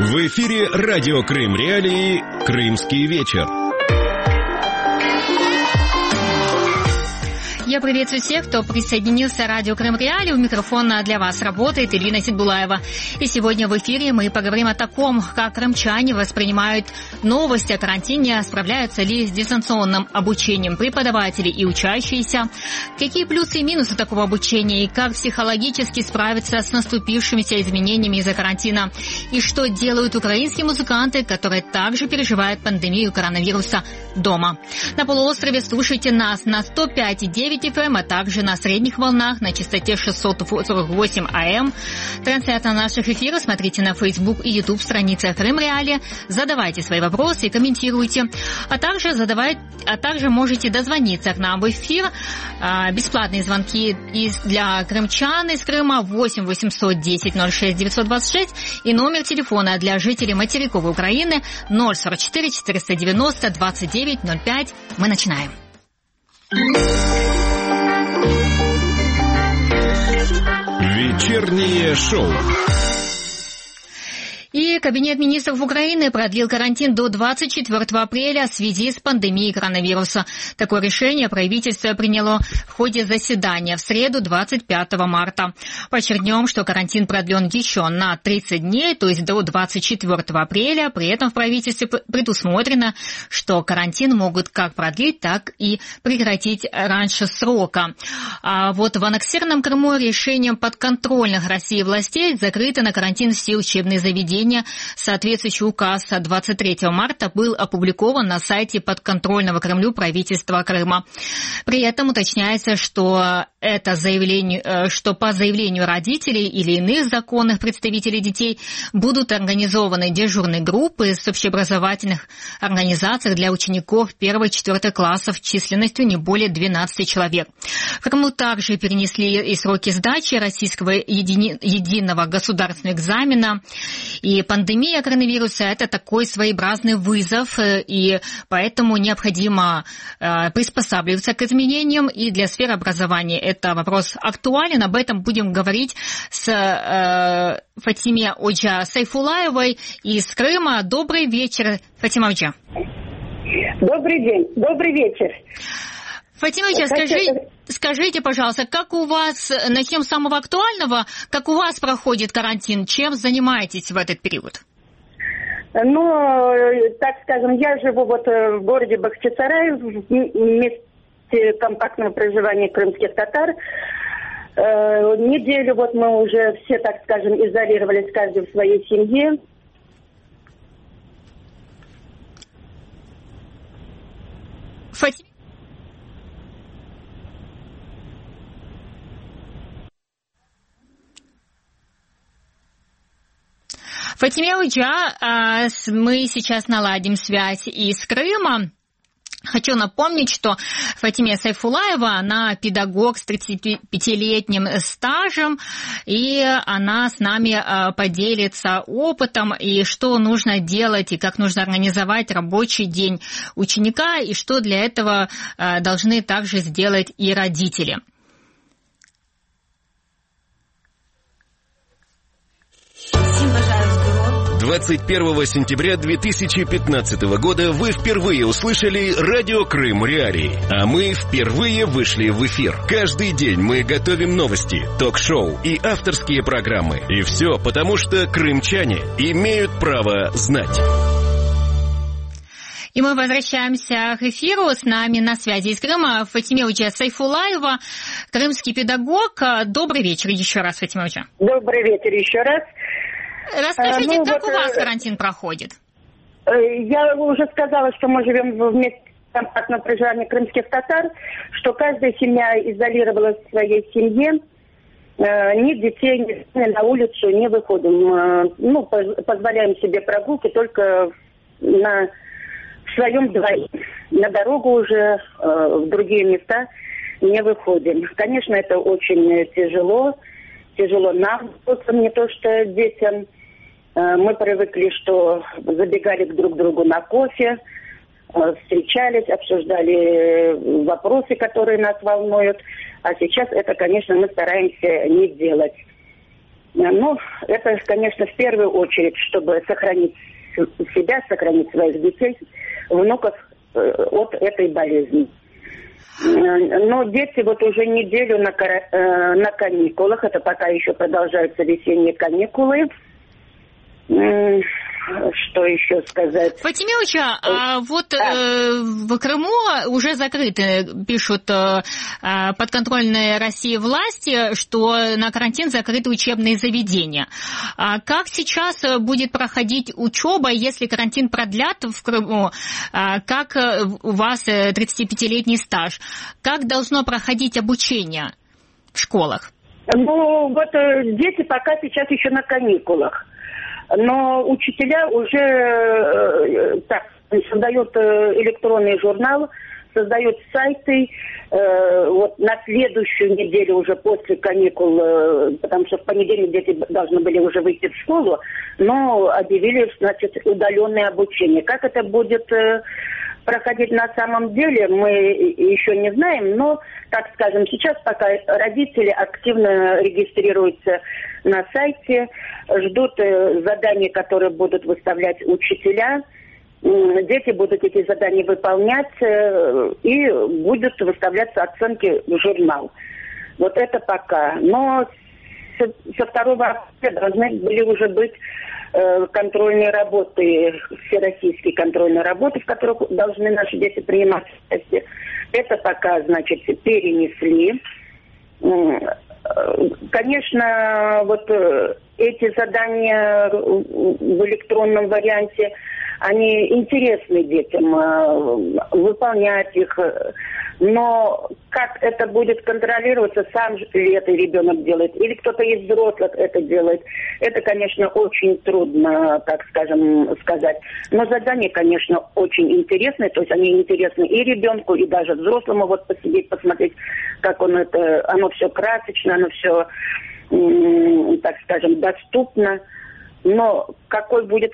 В эфире радио Крым Реалии «Крымский вечер». Я приветствую всех, кто присоединился к радио Крым Реалии. У микрофона для вас работает Ирина Сидбулаева. И сегодня в эфире мы поговорим о таком, как крымчане воспринимают новости о карантине, справляются ли с дистанционным обучением преподаватели и учащиеся, какие плюсы и минусы такого обучения и как психологически справиться с наступившимися изменениями из-за карантина, и что делают украинские музыканты, которые также переживают пандемию коронавируса дома. На полуострове слушайте нас на 105,9 FM, а также на средних волнах на частоте 648 АМ. Трансляцию наших эфиров смотрите на Facebook и YouTube страницах Крым Реалии. Задавайте свои вопросы и комментируйте. А также можете дозвониться к нам в эфир. Бесплатные звонки для крымчан из Крыма 8 810 06 926 и номер телефона для жителей материковой Украины 044 490 29 05. Мы начинаем. Вечернее шоу. И Кабинет министров Украины продлил карантин до 24 апреля в связи с пандемией коронавируса. Такое решение правительство приняло в ходе заседания в среду 25 марта. Подчеркнем, что карантин продлен еще на 30 дней, то есть до 24 апреля. При этом в правительстве предусмотрено, что карантин могут как продлить, так и прекратить раньше срока. А вот в аннексированном Крыму решением подконтрольных России властей закрыты на карантин все учебные заведения. Соответствующий указ от 23 марта был опубликован на сайте подконтрольного Кремлю правительства Крыма. При этом уточняется, что по заявлению родителей или иных законных представителей детей будут организованы дежурные группы с общеобразовательных организаций для учеников 1-4 классов численностью не более 12 человек. В Крыму также перенесли и сроки сдачи российского единого государственного экзамена. И пандемия коронавируса – это такой своеобразный вызов, и поэтому необходимо приспосабливаться к изменениям. И для сферы образования это вопрос актуален. Об этом будем говорить с Фатиме Оджа Сайфулаевой из Крыма. Добрый вечер, Фатима Оджа. Добрый день, добрый вечер. Фатима Оджа, скажите, пожалуйста, как у вас, начнем с самого актуального, как у вас проходит карантин, чем занимаетесь в этот период? Ну, так скажем, я живу вот в городе Бахчисарай, в месте компактного проживания крымских татар. Неделю вот мы уже все, так скажем, изолировались, каждый в своей семье. Фатиме Оджа, мы сейчас наладим связь из Крыма. Хочу напомнить, что Фатиме Сайфулаева, она педагог с 35-летним стажем, и она с нами поделится опытом, и что нужно делать, и как нужно организовать рабочий день ученика, и что для этого должны также сделать и родители. 21 сентября 2015 года вы впервые услышали радио Крым Реалии, а мы впервые вышли в эфир. Каждый день мы готовим новости, ток-шоу и авторские программы. И все потому, что крымчане имеют право знать. И мы возвращаемся к эфиру. С нами на связи из Крыма Фатиме Оджа Сайфулаева, крымский педагог. Добрый вечер еще раз, Фатиме Оджа. Добрый вечер еще раз. Расскажите, как у вас карантин проходит? Я уже сказала, что мы живем в месте компактного проживания крымских татар, что каждая семья изолировалась в своей семье. Ни детей, ни на улицу не выходим. Позволяем себе прогулки только в своем дворе. На дорогу уже, в другие места не выходим. Конечно, это очень тяжело. Тяжело нам, не то что детям. Мы привыкли, что забегали друг к другу на кофе, встречались, обсуждали вопросы, которые нас волнуют. А сейчас это, конечно, мы стараемся не делать. Ну, это, конечно, в первую очередь, чтобы сохранить себя, сохранить своих детей, внуков от этой болезни. Но дети вот уже неделю на каникулах, это пока еще продолжаются весенние каникулы. Что еще сказать? Фатимиловича, в Крыму уже закрыты, пишут подконтрольные России власти, что на карантин закрыты учебные заведения. Как сейчас будет проходить учеба, если карантин продлят в Крыму? Как у вас 35-летний стаж? Как должно проходить обучение в школах? Ну, вот дети пока сейчас еще на каникулах. Но учителя уже создают электронный журнал, создают сайты. Вот на следующую неделю уже после каникул, потому что в понедельник дети должны были уже выйти в школу, но объявили, значит, удаленное обучение. Как это будет проходить на самом деле, мы еще не знаем, но, так скажем, сейчас пока родители активно регистрируются на сайте, ждут заданий, которые будут выставлять учителя. Дети будут эти задания выполнять и будут выставляться оценки в журнал. Вот это пока. Но со 2 апреля должны были уже быть контрольные работы, всероссийские контрольные работы, в которых должны наши дети принимать участие. Это пока, значит, перенесли. Конечно, вот эти задания в электронном варианте, они интересны детям, выполнять их. Но как это будет контролироваться, сам ли это ребенок делает, или кто-то из взрослых это делает, это, конечно, очень трудно, так скажем, сказать. Но задания, конечно, очень интересные, то есть они интересны и ребенку, и даже взрослому вот посидеть, посмотреть, как оно все красочно, оно все, так скажем, доступно. Но какой будет...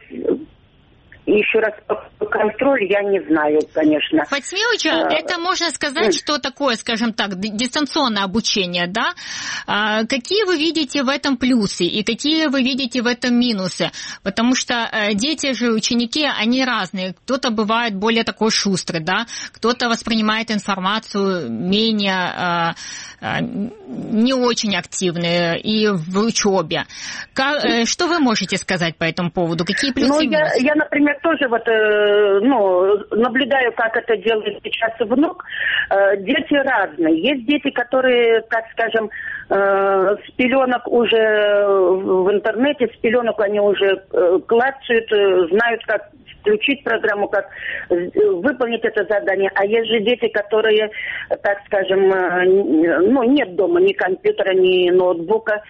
Еще раз, контроль я не знаю, конечно. Фатимиловича, это можно сказать, что такое, скажем так, дистанционное обучение, да? Какие вы видите в этом плюсы и какие вы видите в этом минусы? Потому что дети же, ученики, они разные. Кто-то бывает более такой шустрый, да? Кто-то воспринимает информацию менее, не очень активный и в учебе. Что вы можете сказать по этому поводу? Какие плюсы и минусы? Я, например, тоже вот, наблюдаю, как это делает сейчас внук. Дети разные. Есть дети, которые, так скажем, с пеленок уже в интернете, с пеленок они уже клацают, знают, как включить программу, как выполнить это задание. А есть же дети, которые, так скажем, нет дома ни компьютера, ни ноутбука.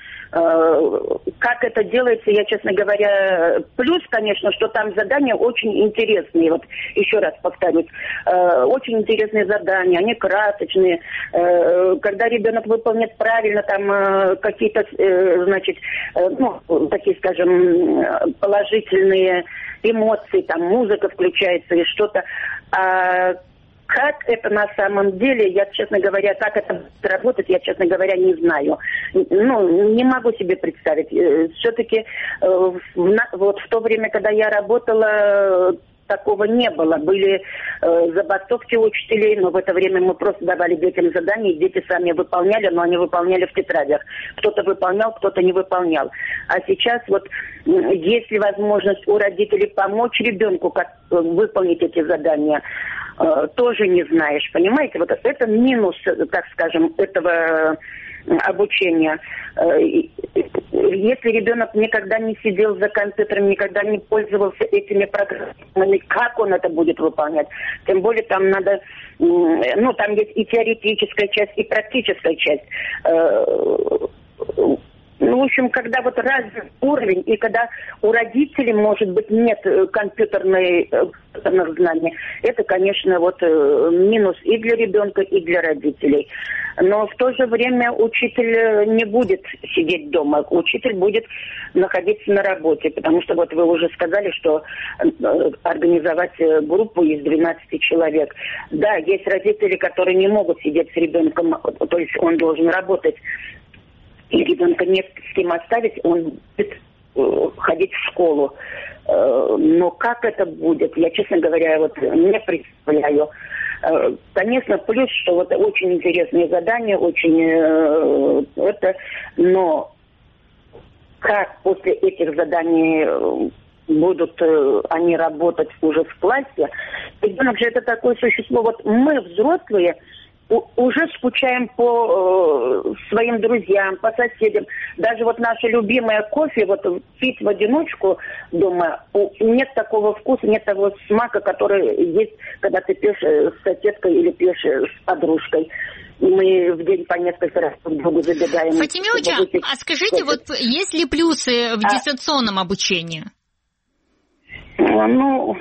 Как это делается, я, честно говоря, плюс, конечно, что там задания очень интересные. Вот еще раз повторюсь, очень интересные задания, они красочные. Когда ребенок выполнит правильно, там какие-то, значит, такие, скажем, положительные эмоции, там музыка включается и что-то. Как это на самом деле, я, честно говоря, как это будет работать, я, честно говоря, не знаю. Не могу себе представить. Все-таки вот в то время, когда я работала, такого не было. Были забастовки учителей, но в это время мы просто давали детям задания, и дети сами выполняли, но они выполняли в тетрадях. Кто-то выполнял, кто-то не выполнял. А сейчас вот есть ли возможность у родителей помочь ребенку выполнить эти задания, тоже не знаешь, понимаете? Вот это минус, так скажем, этого обучения. Если ребенок никогда не сидел за компьютером, никогда не пользовался этими программами, как он это будет выполнять? Тем более там надо, там есть и теоретическая часть, и практическая часть. В общем, когда вот разный уровень, и когда у родителей, может быть, нет компьютерных знаний, это, конечно, вот минус и для ребенка, и для родителей. Но в то же время учитель не будет сидеть дома, учитель будет находиться на работе, потому что вот вы уже сказали, что организовать группу из 12 человек. Да, есть родители, которые не могут сидеть с ребенком, то есть он должен работать. и ребенка нет с кем оставить, он будет ходить в школу. Но как это будет, я, честно говоря, вот не представляю. Конечно, плюс, что вот очень интересные задания, очень но как после этих заданий будут они работать уже в классе? Ребенок же это такое существо. Вот мы, взрослые, уже скучаем по своим друзьям, по соседям. Даже вот наше любимое кофе, вот пить в одиночку дома, нет такого вкуса, нет того смака, который есть, когда ты пьешь с соседкой или пьешь с подружкой. Мы в день по несколько раз друг другу забегаем. Фатима Ильича, а скажите, вот есть ли плюсы в дистанционном обучении? Ну,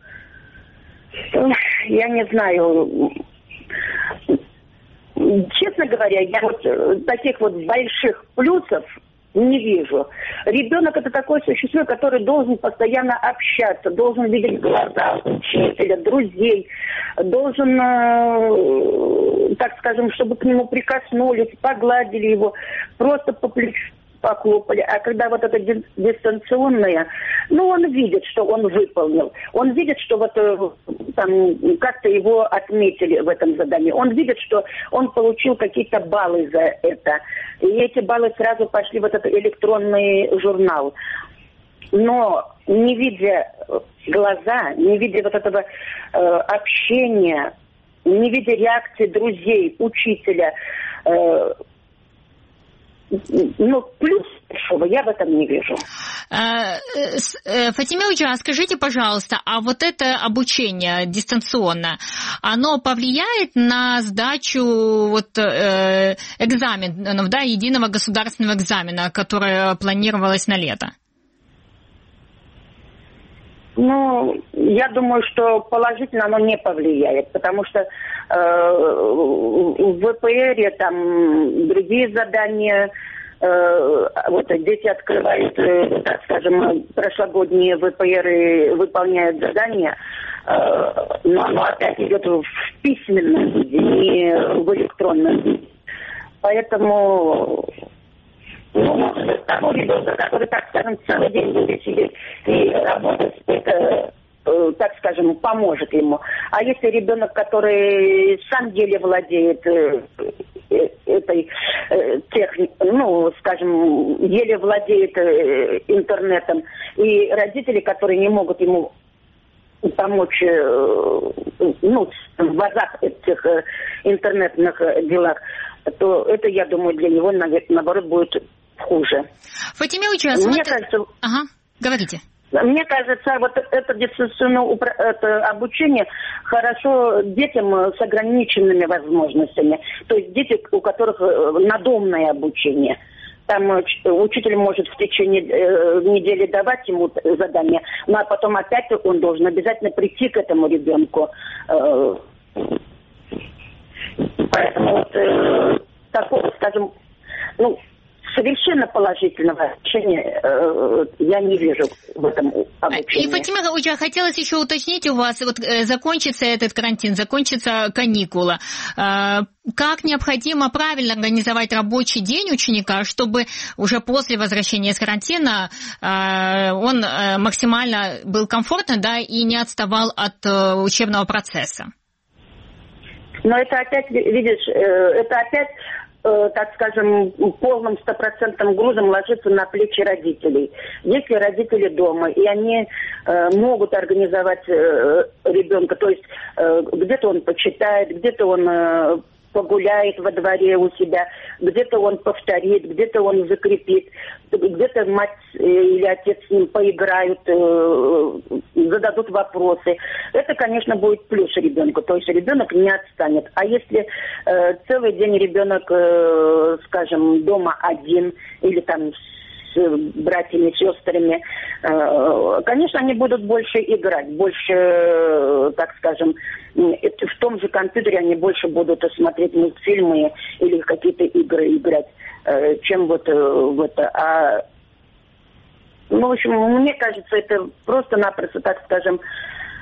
я не знаю. Честно говоря, я вот таких вот больших плюсов не вижу. Ребенок — это такое существо, который должен постоянно общаться, должен видеть глаза учителя, друзей, должен, так скажем, чтобы к нему прикоснулись, погладили его, просто по плечу похлопали. А когда вот это дистанционное, он видит, что он выполнил. Он видит, что вот там как-то его отметили в этом задании. Он видит, что он получил какие-то баллы за это. И эти баллы сразу пошли в этот электронный журнал. Но не видя глаза, не видя вот этого общения, не видя реакции друзей, учителя, плюс большого я в этом не вижу. Фатима Ильича, скажите, пожалуйста, а вот это обучение дистанционно, оно повлияет на сдачу экзаменов, единого государственного экзамена, которое планировалось на лето? Я думаю, что положительно оно не повлияет, потому что в ВПР там другие задания, дети открывают, так скажем, прошлогодние ВПР и выполняют задания, но оно опять идет в письменном виде, не в электронном виде. Поэтому того ребенка, который, так скажем, целый день будет сидеть и работать, это, так скажем, поможет ему. А если ребенок, который сам еле владеет этой техникой, скажем, еле владеет интернетом, и родители, которые не могут ему помочь в азах этих интернетных делах, то это, я думаю, для него, наоборот, будет хуже. Фатима Ильича, мне кажется... Ага, говорите. Мне кажется, вот это дистанционное обучение хорошо детям с ограниченными возможностями. То есть дети, у которых надомное обучение. Там учитель может в течение недели давать ему задание, а потом опять он должен обязательно прийти к этому ребенку. Поэтому такого, скажем, совершенно положительного решения я не вижу в этом обучении. И, Фатима Ильича, хотелось еще уточнить у вас, закончится этот карантин, закончится каникула. Как необходимо правильно организовать рабочий день ученика, чтобы уже после возвращения из карантина он максимально был комфортно, и не отставал от учебного процесса? Но это опять, видишь, так скажем, полным 100% грузом ложится на плечи родителей. Если родители дома, и они могут организовать ребенка, то есть где-то он почитает, где-то он погуляет во дворе у себя, где-то он повторит, где-то он закрепит, где-то мать или отец с ним поиграют, зададут вопросы. Это, конечно, будет плюс ребенку, то есть ребенок не отстанет. А если целый день ребенок, скажем, дома один или там с братьями, сестрами, конечно, они будут больше играть, больше, так скажем, в том же компьютере они больше будут смотреть мультфильмы или какие-то игры играть, чем в это. В общем, мне кажется, это просто-напросто, так скажем,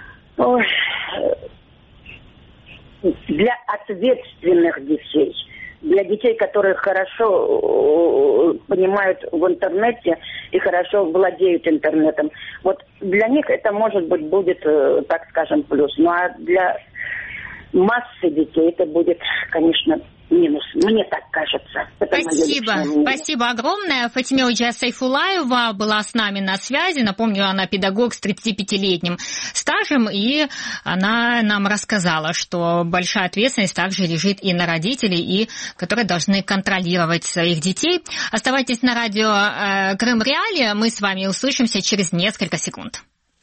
для ответственных детей. для детей, которые хорошо понимают в интернете и хорошо владеют интернетом. Вот для них это, может быть, будет, так скажем, плюс. Ну а для массы детей это будет, конечно, минус. Мне так кажется. Спасибо огромное. Фатиме Сайфулаева была с нами на связи. Напомню, она педагог с 35-летним стажем, и она нам рассказала, что большая ответственность также лежит и на родителей, и которые должны контролировать своих детей. Оставайтесь на радио Крым Реалии. Мы с вами услышимся через несколько секунд.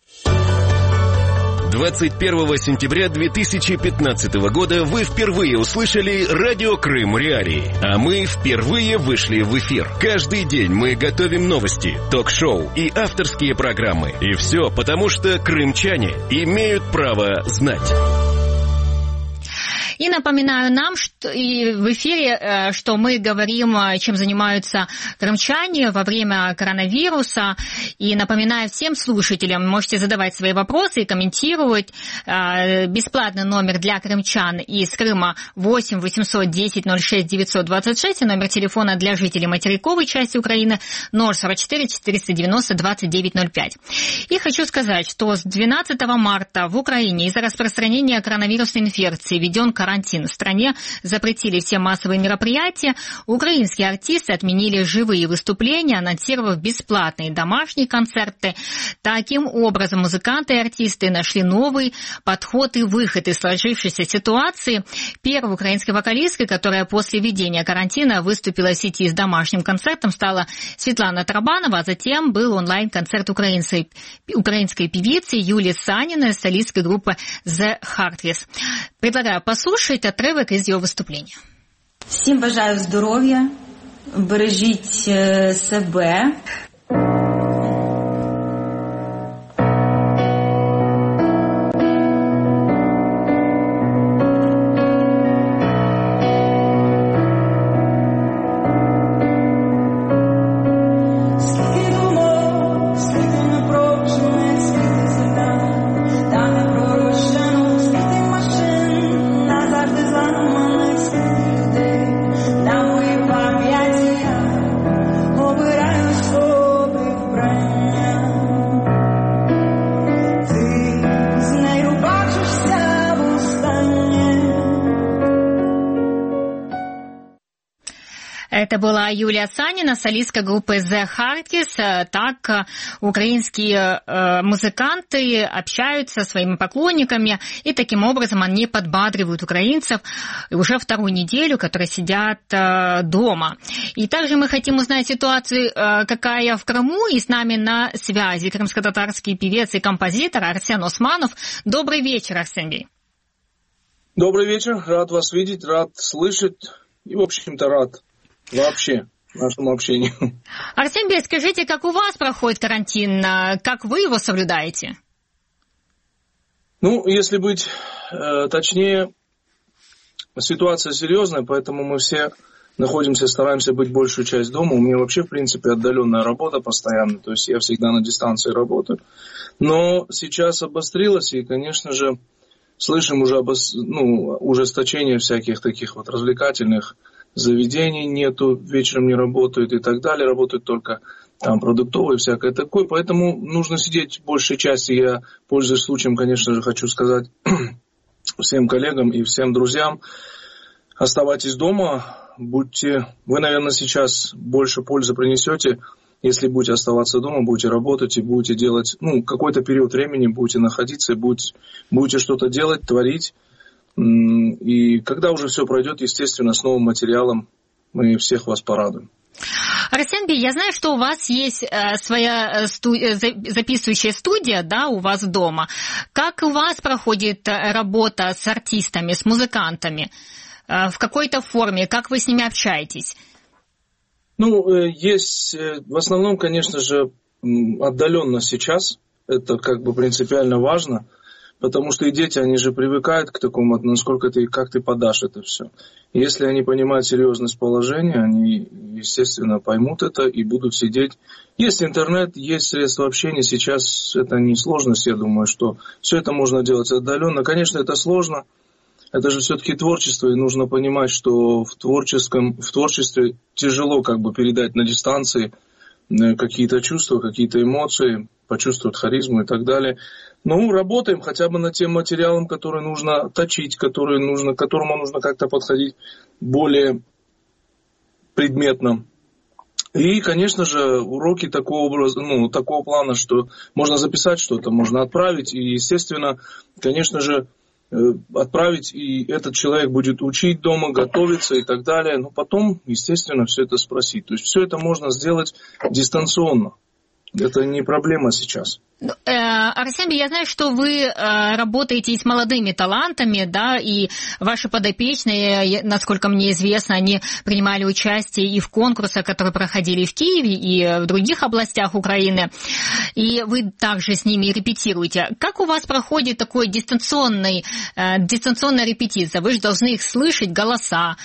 21 сентября 2015 года вы впервые услышали радио Крым Реалии, а мы впервые вышли в эфир. Каждый день мы готовим новости, ток-шоу и авторские программы. И все потому, что крымчане имеют право знать. И напоминаю нам, что и в эфире, что мы говорим, чем занимаются крымчане во время коронавируса. И напоминаю всем слушателям, можете задавать свои вопросы и комментировать. Бесплатный номер для крымчан из Крыма 8 810 06 926, и номер телефона для жителей материковой части Украины 044 490 2905. И хочу сказать, что с 12 марта в Украине из-за распространения коронавирусной инфекции введен карантин. В стране запретили все массовые мероприятия. Украинские артисты отменили живые выступления, анонсировав бесплатные домашние концерты. Таким образом, музыканты и артисты нашли новый подход и выход из сложившейся ситуации. Первой украинской вокалисткой, которая после введения карантина выступила в сети с домашним концертом, стала Светлана Тарабанова, а затем был онлайн-концерт украинской певицы Юлии Саниной, солистской группы The Heartless. Предлагаю послушать отрывок из ее виступлення. Всім бажаю здоров'я, бережіть себе. Это была Юлия Санина, солистка группы The Heartless. Так украинские музыканты общаются со своими поклонниками, и таким образом они подбадривают украинцев уже вторую неделю, которые сидят дома. И также мы хотим узнать ситуацию, какая в Крыму, и с нами на связи крымско-татарский певец и композитор Арсен Османов. Добрый вечер, Арсен. Добрый вечер, рад вас видеть, рад слышать и, в общем-то, рад вообще нашему общению. Арсен, скажите, как у вас проходит карантин, как вы его соблюдаете? Ну, если быть точнее, ситуация серьезная, поэтому мы все находимся, стараемся быть большую часть дома. У меня вообще, в принципе, отдаленная работа постоянно, то есть я всегда на дистанции работаю. Но сейчас обострилось, и, конечно же, слышим уже ужесточение всяких таких вот развлекательных заведений нету, вечером не работают и так далее, работают только там продуктовые, всякое такое, поэтому нужно сидеть большей части. Я, пользуясь случаем, конечно же, хочу сказать всем коллегам и всем друзьям, оставайтесь дома, будьте, вы, наверное, сейчас больше пользы принесете, если будете оставаться дома, будете работать и будете делать, какой-то период времени будете находиться, будете что-то делать, творить. И когда уже все пройдет, естественно, с новым материалом мы всех вас порадуем. Арсен, я знаю, что у вас есть своя записывающая студия, да, у вас дома. Как у вас проходит работа с артистами, с музыкантами? В какой-то форме? Как вы с ними общаетесь? Есть в основном, конечно же, отдаленно сейчас. Это принципиально важно. Потому что и дети, они же привыкают к такому, насколько как ты подашь это все. Если они понимают серьезность положения, они, естественно, поймут это и будут сидеть. Есть интернет, есть средства общения, сейчас это не сложность, я думаю, что все это можно делать отдаленно. Конечно, это сложно, это же все-таки творчество, и нужно понимать, что в творчестве тяжело как бы передать на дистанции какие-то чувства, какие-то эмоции, почувствовать харизму и так далее. Ну, работаем хотя бы над тем материалом, который нужно точить, к которому нужно как-то подходить более предметно. И, конечно же, уроки такого плана, что можно записать что-то, можно отправить. И, естественно, конечно же, отправить, и этот человек будет учить дома, готовиться и так далее. Но потом, естественно, все это спросить. То есть все это можно сделать дистанционно. Это не проблема сейчас. Арсений, я знаю, что вы работаете и с молодыми талантами, да, и ваши подопечные, насколько мне известно, они принимали участие и в конкурсах, которые проходили в Киеве, и в других областях Украины, и вы также с ними репетируете. Как у вас проходит такой дистанционная репетиция? Вы же должны их слышать, голоса,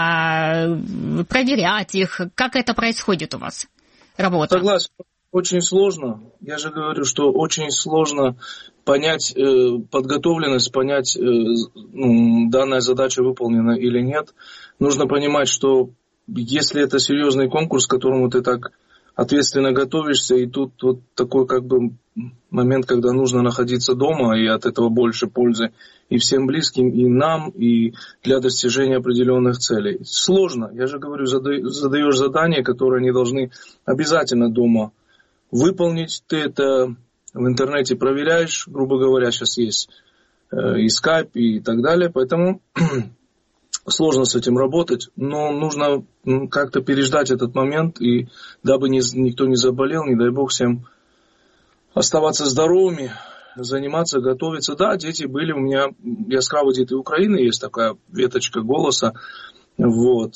проверять их. Как это происходит у вас, работа? Согласен. Очень сложно. Я же говорю, что очень сложно понять подготовленность, понять, данная задача выполнена или нет. Нужно понимать, что если это серьезный конкурс, к которому ты так ответственно готовишься, и тут вот такой как бы момент, когда нужно находиться дома, и от этого больше пользы и всем близким, и нам, и для достижения определенных целей. Сложно. Я же говорю, задаешь задания, которые они должны обязательно дома выполнить. Ты это в интернете проверяешь, грубо говоря, сейчас есть и Skype и так далее, поэтому сложно с этим работать, но нужно как-то переждать этот момент, и дабы никто не заболел, не дай бог всем оставаться здоровыми, заниматься, готовиться. Да, дети были у меня, яскравые дети Украины, есть такая веточка голоса, вот,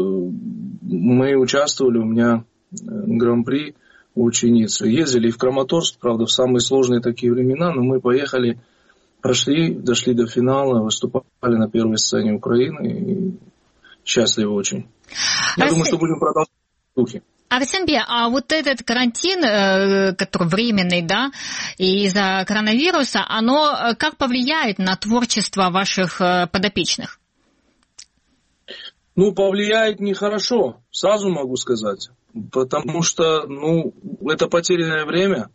мы участвовали, у меня гран-при ученицы. Ездили в Краматорск, правда, в самые сложные такие времена, но мы поехали, прошли, дошли до финала, выступали на первой сцене Украины и счастливы очень. Я думаю, что будем продолжать в духе. Арсений, а вот этот карантин, который временный, да, из-за коронавируса, оно как повлияет на творчество ваших подопечных? Повлияет нехорошо, сразу могу сказать. Потому что, это потерянное время.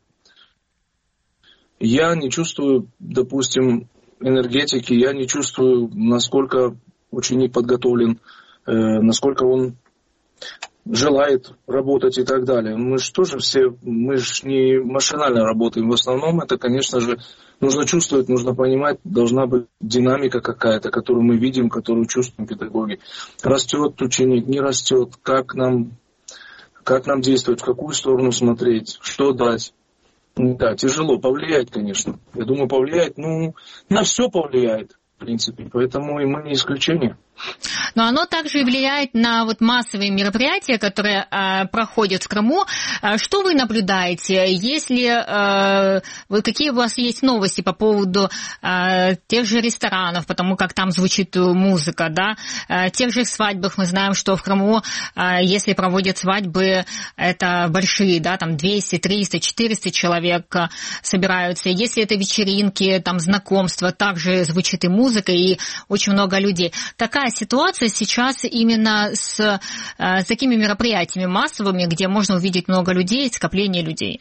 Я не чувствую, допустим, энергетики, я не чувствую, насколько ученик подготовлен, насколько он желает работать и так далее. Мы же тоже мы же не машинально работаем. В основном это, конечно же, нужно чувствовать, нужно понимать, должна быть динамика какая-то, которую мы видим, которую чувствуем педагоги. Растет ученик, не растет, как нам действовать, в какую сторону смотреть, что дать. Да, тяжело, повлияет, конечно. Я думаю, повлияет, на все повлияет, в принципе, поэтому и мы не исключение. Но оно также и влияет на массовые мероприятия, которые проходят в Крыму. Что вы наблюдаете? Какие у вас есть новости по поводу тех же ресторанов, потому как там звучит музыка, да? Тех же свадьбах мы знаем, что в Крыму, если проводят свадьбы, это большие, да, там 200, 300, 400 человек собираются. Если это вечеринки, там знакомства, также звучит и музыка, и очень много людей. Какая ситуация сейчас именно с такими мероприятиями массовыми, где можно увидеть много людей, скопление людей?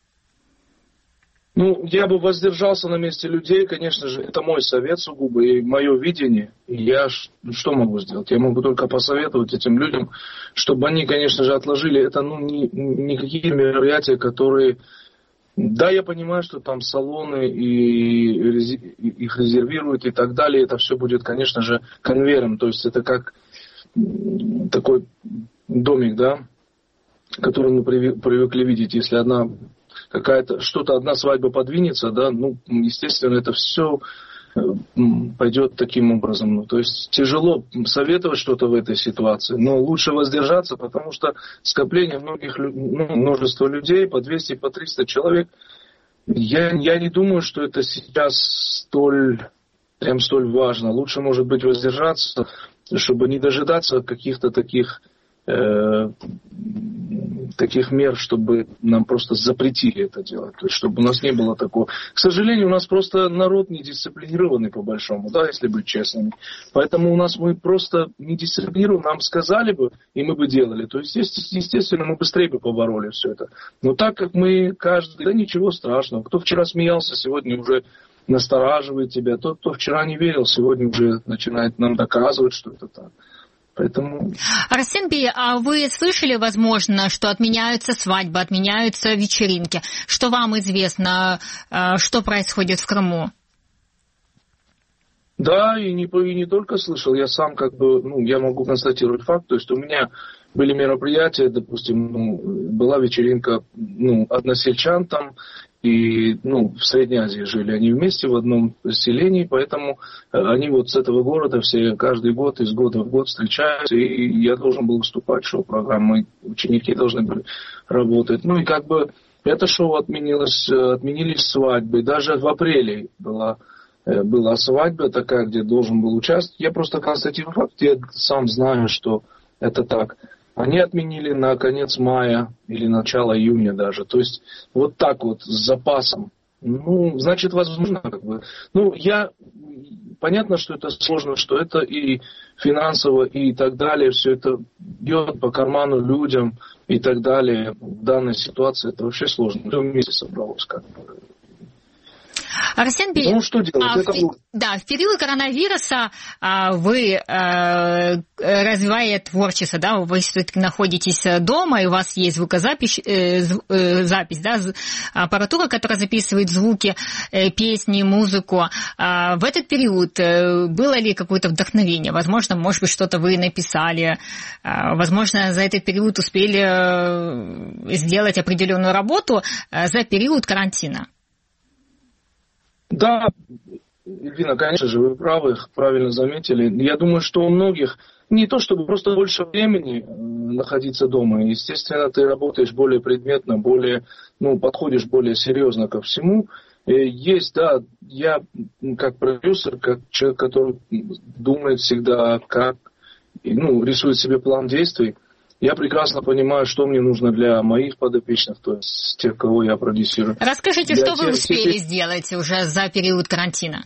Я бы воздержался на месте людей, конечно же, это мой совет сугубо и мое видение. И я что могу сделать? Я могу только посоветовать этим людям, чтобы они, конечно же, отложили это, никакие мероприятия, которые... Да, я понимаю, что там салоны и их резервируют и так далее. Это все будет, конечно же, конвейером. То есть это как такой домик, да, который мы привыкли видеть. Если одна свадьба подвинется, да, естественно, это все пойдет таким образом. То есть тяжело советовать что-то в этой ситуации, но лучше воздержаться, потому что скопление множества людей, по 200, по 300 человек, я не думаю, что это сейчас столь важно. Лучше, может быть, воздержаться, чтобы не дожидаться каких-то таких таких мер, чтобы нам просто запретили это делать. То есть, чтобы у нас не было такого. К сожалению, у нас просто народ недисциплинированный, по большому, да, если быть честными. Поэтому у нас мы просто недисциплинированы, нам сказали бы, и мы бы делали. То есть, естественно, мы быстрее бы побороли все это. Но так как мы каждый, да ничего страшного. Кто вчера смеялся, сегодня уже настораживает тебя. Тот, кто вчера не верил, сегодня уже начинает нам доказывать, что это так. Поэтому... Арсен Бей, а вы слышали, возможно, что отменяются свадьбы, отменяются вечеринки? Что вам известно, что происходит в Крыму? Да, и не только слышал, я сам я могу констатировать факт, то есть у меня были мероприятия, допустим, была вечеринка, односельчан там, и, в Средней Азии жили они вместе в одном селении, поэтому они вот с этого города все каждый год, из года в год встречаются, и я должен был выступать в шоу-программе, ученики должны были работать. И это шоу отменились свадьбы, даже в апреле была свадьба такая, где должен был участвовать. Я просто констатирую факт, я сам знаю, что это так. Они отменили на конец мая или начало июня даже. То есть вот так вот с запасом. Значит, возможно, понятно, что это сложно, что это и финансово, и так далее. Все это бьет по карману людям и так далее. В данной ситуации это вообще сложно. Все вместе собралось как-то. Арсен Бей, что делать? в период коронавируса вы, развивая творчество, да, вы находитесь дома, и у вас есть звукозапись, аппаратура, которая записывает звуки, песни, музыку. В этот период было ли какое-то вдохновение? Возможно, может быть, что-то вы написали, возможно, за этот период успели сделать определенную работу за период карантина. Да, Ильвина, конечно же, вы правы, правильно заметили. Я думаю, что у многих не то, чтобы просто больше времени находиться дома. Естественно, ты работаешь более предметно, подходишь более серьезно ко всему. Есть, да, я как продюсер, как человек, который думает всегда, рисует себе план действий. Я прекрасно понимаю, что мне нужно для моих подопечных, то есть тех, кого я продюсирую. Расскажите, что вы успели сделать уже за период карантина?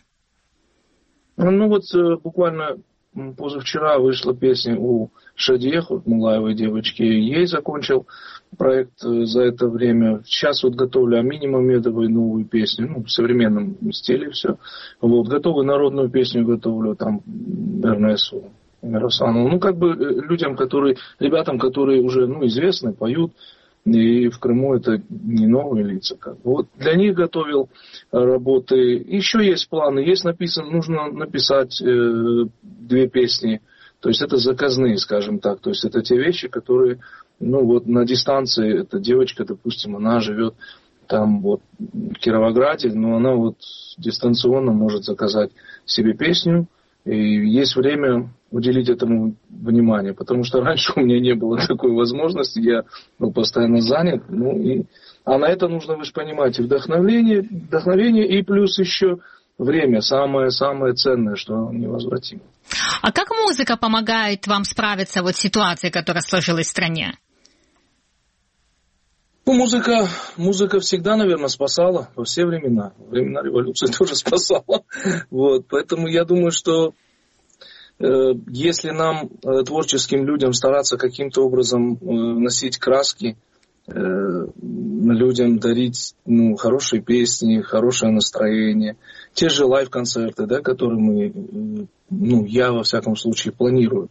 Буквально позавчера вышла песня у Шадиех, Мулаевой девочки. Ей закончил проект за это время. Сейчас готовлю Амине Мамедовой новую песню, в современном стиле все. Готовлю народную песню, готовлю там Эрнесу Миросанову. Ребятам, которые уже известны, поют, и в Крыму это не новые лица. Для них готовил работы. Еще есть планы, нужно написать 2 песни. То есть это заказные, скажем так. То есть это те вещи, которые, на дистанции, эта девочка, допустим, она живет там в Кировограде, но она дистанционно может заказать себе песню. И есть время уделить этому внимание, потому что раньше у меня не было такой возможности, я был постоянно занят, а на это нужно, вы же понимаете, вдохновение и плюс еще время, самое ценное, что невозвратимо. А как музыка помогает вам справиться с ситуацией, которая сложилась в стране? Музыка всегда, наверное, спасала во все времена. Времена революции тоже спасала. Поэтому я думаю, что если нам, творческим людям, стараться каким-то образом носить краски, людям дарить хорошие песни, хорошее настроение, те же лайв-концерты, да, которые я, во всяком случае, планирую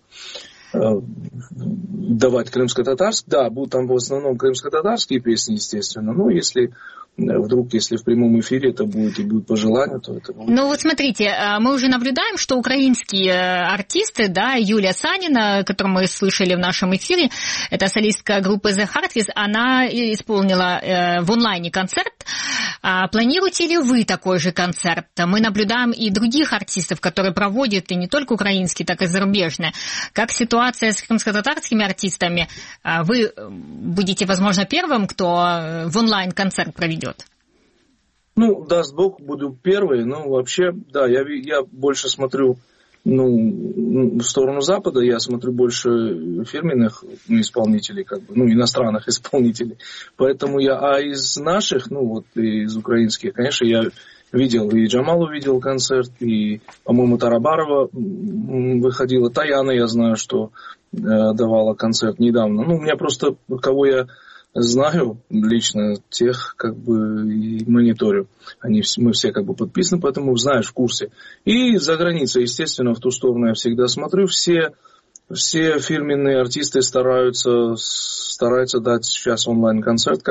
давать крымско-татарские, да, будут там в основном крымско-татарские песни, естественно, если в прямом эфире это будет и будет по желанию, то это будет. Смотрите, мы уже наблюдаем, что украинские артисты, да, Юлия Санина, которую мы слышали в нашем эфире, это солистка группы The Heartbeat, она исполнила в онлайне концерт. Планируете ли вы такой же концерт? Мы наблюдаем и других артистов, которые проводят, и не только украинские, так и зарубежные. Как ситуация с крымско-татарскими артистами? Вы будете, возможно, первым, кто в онлайн-концерт проведет? Даст Бог, буду первый. Вообще, да, я больше смотрю в сторону Запада я смотрю больше фирменных исполнителей, иностранных исполнителей. Поэтому из наших, из украинских, конечно, я видел, и Джамалу видел концерт, и, по-моему, Тарабарова выходила. Таяна, я знаю, что давала концерт недавно. У меня просто, кого я знаю лично, тех и мониторю. Мы все подписаны, поэтому знаешь, в курсе. И за границей, естественно, в ту сторону я всегда смотрю. Все фирменные артисты стараются дать сейчас онлайн-концерт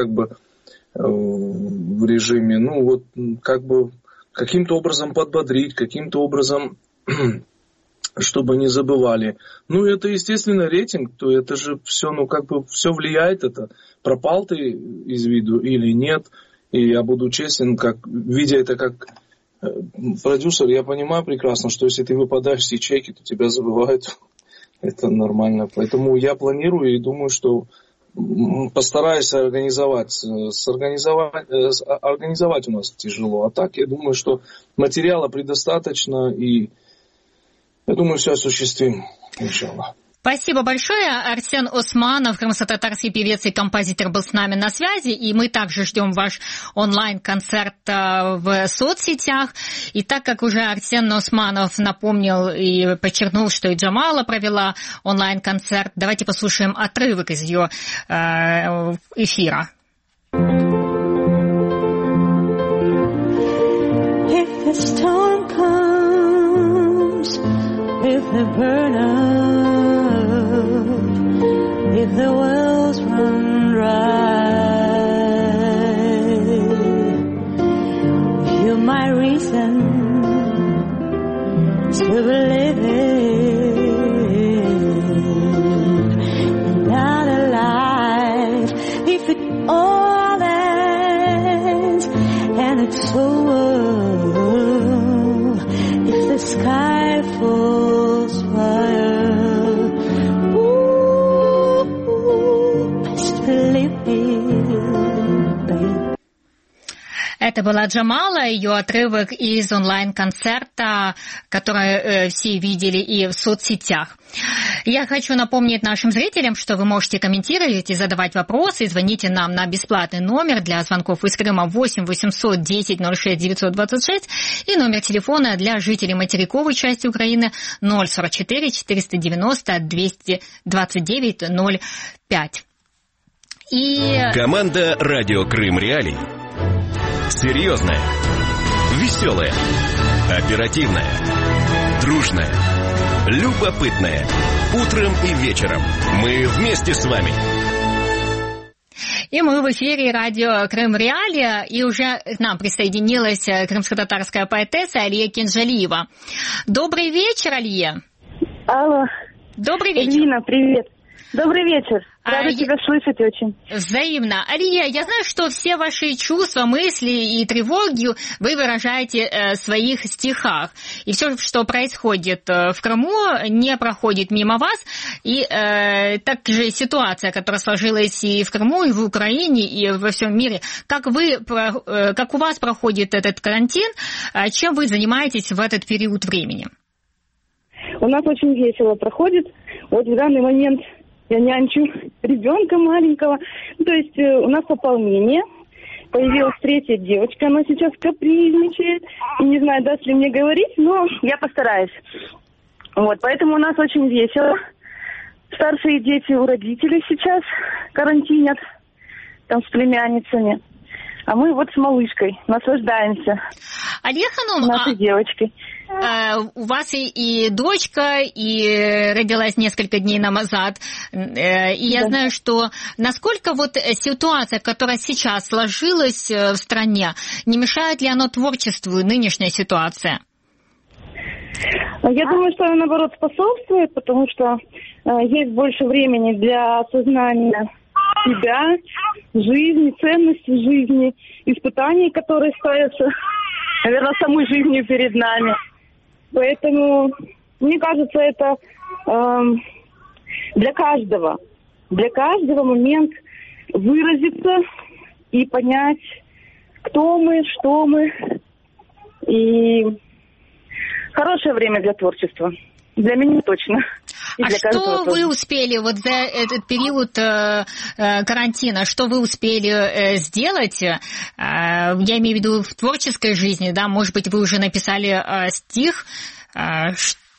в режиме, каким-то образом подбодрить, каким-то образом чтобы не забывали. Это, естественно, рейтинг, то это же все, все влияет это. Пропал ты из виду или нет. И я буду честен, видя это как продюсер, я понимаю прекрасно, что если ты выпадаешь с ячейки, то тебя забывают. Это нормально. Поэтому я планирую и думаю, что постараюсь организовать у нас тяжело. А так, я думаю, что материала предостаточно, и я думаю, все осуществим, иншаллах. Спасибо большое. Арсен Османов, крымско-татарский певец и композитор, был с нами на связи. И мы также ждем ваш онлайн-концерт в соцсетях. И так как уже Арсен Османов напомнил и подчеркнул, что и Джамала провела онлайн-концерт, давайте послушаем отрывок из ее эфира. If the storm comes, if the burn up, if the wells run dry, you're my reason to believe it, not alive. If it all ends and it's over, if the sky falls fire, Это была Джамала, ее отрывок из онлайн-концерта, который все видели и в соцсетях. Я хочу напомнить нашим зрителям, что вы можете комментировать и задавать вопросы. Звоните нам на бесплатный номер для звонков из Крыма 8 800 10 06 926 и номер телефона для жителей материковой части Украины 044 490 229 05. И... Команда «Радио Крым Реалии». Серьезная, веселая, оперативная, дружная, любопытная. Утром и вечером мы вместе с вами. И мы в эфире радио Крым Реалия, и уже к нам присоединилась крымско-татарская поэтесса Алия Кинжалиева. Добрый вечер, Алия. Алло. Добрый вечер. Эльвина, привет. Добрый вечер. Рада тебя слышать очень. Взаимно. Алия, я знаю, что все ваши чувства, мысли и тревоги вы выражаете в своих стихах. И все, что происходит в Крыму, не проходит мимо вас. И также ситуация, которая сложилась и в Крыму, и в Украине, и во всем мире. Как у вас проходит этот карантин? Чем вы занимаетесь в этот период времени? У нас очень весело проходит. Вот в данный момент... Я нянчу ребенка маленького. То есть у нас пополнение. Появилась третья девочка. Она сейчас капризничает. И не знаю, даст ли мне говорить, но я постараюсь. Вот, поэтому у нас очень весело. Старшие дети у родителей сейчас карантинят. Там с племянницами. А мы вот с малышкой наслаждаемся. Алия Ханум, нашей девочкой. У вас и дочка, и родилась несколько дней назад. И я знаю, что насколько вот ситуация, которая сейчас сложилась в стране, не мешает ли она творчеству нынешняя ситуация? Я думаю, что она, наоборот, способствует, потому что есть больше времени для осознания себя, жизни, ценности жизни, испытаний, которые ставятся, наверное, самой жизнью перед нами. Поэтому, мне кажется, это для каждого момент выразиться и понять, кто мы, что мы. И хорошее время для творчества. Для меня точно. А что вы успели вот за этот период карантина, что вы успели сделать, я имею в виду в творческой жизни, да, может быть, вы уже написали стих? Да,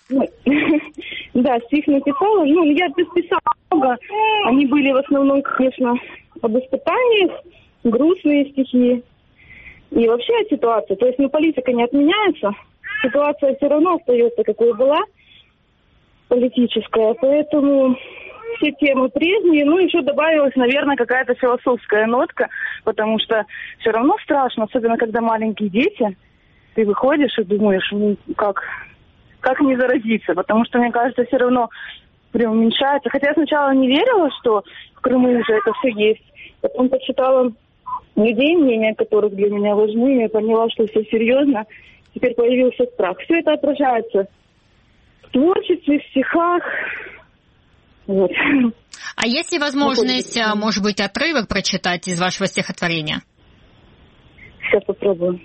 стих написала, я писала много, они были в основном, конечно, об испытаниях, грустные стихи, и вообще о ситуации, то есть, политика не отменяется, ситуация все равно остается, какой была, политическая, поэтому все темы прежние, еще добавилась, наверное, какая-то философская нотка, потому что все равно страшно, особенно когда маленькие дети, ты выходишь и думаешь, как не заразиться, потому что, мне кажется, все равно преуменьшается. Хотя я сначала не верила, что в Крыму уже это все есть. Потом почитала людей, мнения которых для меня важны, и поняла, что все серьезно. Теперь появился страх. Все это отражается в творчестве, в стихах. Вот. А есть ли возможность, может быть, отрывок прочитать из вашего стихотворения? Сейчас попробую.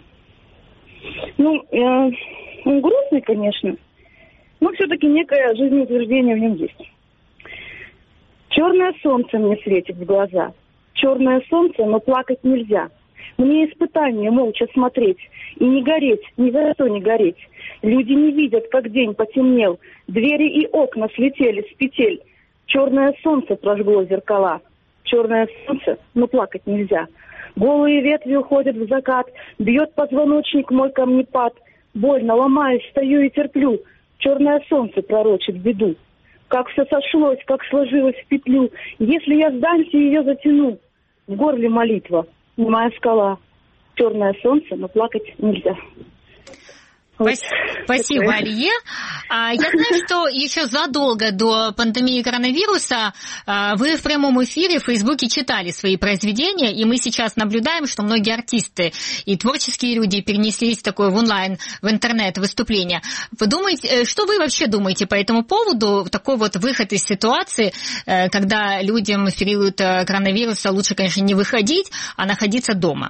Он грустный, конечно, но все-таки некое жизнеутверждение в нем есть. Черное солнце мне светит в глаза. Черное солнце, но плакать нельзя. Мне испытание молча смотреть и не гореть, ни за что не гореть. Люди не видят, как день потемнел. Двери и окна слетели с петель. Черное солнце прожгло зеркала. Черное солнце, но плакать нельзя. Голые ветви уходят в закат. Бьет позвоночник мой камнепад. Больно, ломаюсь, стою и терплю. Черное солнце пророчит беду. Как все сошлось, как сложилось в петлю. Если я сдамся, ее затяну. В горле молитва, немая скала. Черное солнце, но плакать нельзя. Спасибо, Алие. Я знаю, что еще задолго до пандемии коронавируса вы в прямом эфире в Фейсбуке читали свои произведения, и мы сейчас наблюдаем, что многие артисты и творческие люди перенеслись в онлайн, в интернет выступления. Вы думаете, что вы вообще думаете по этому поводу? Такой выход из ситуации, когда людям в период коронавируса лучше, конечно, не выходить, а находиться дома?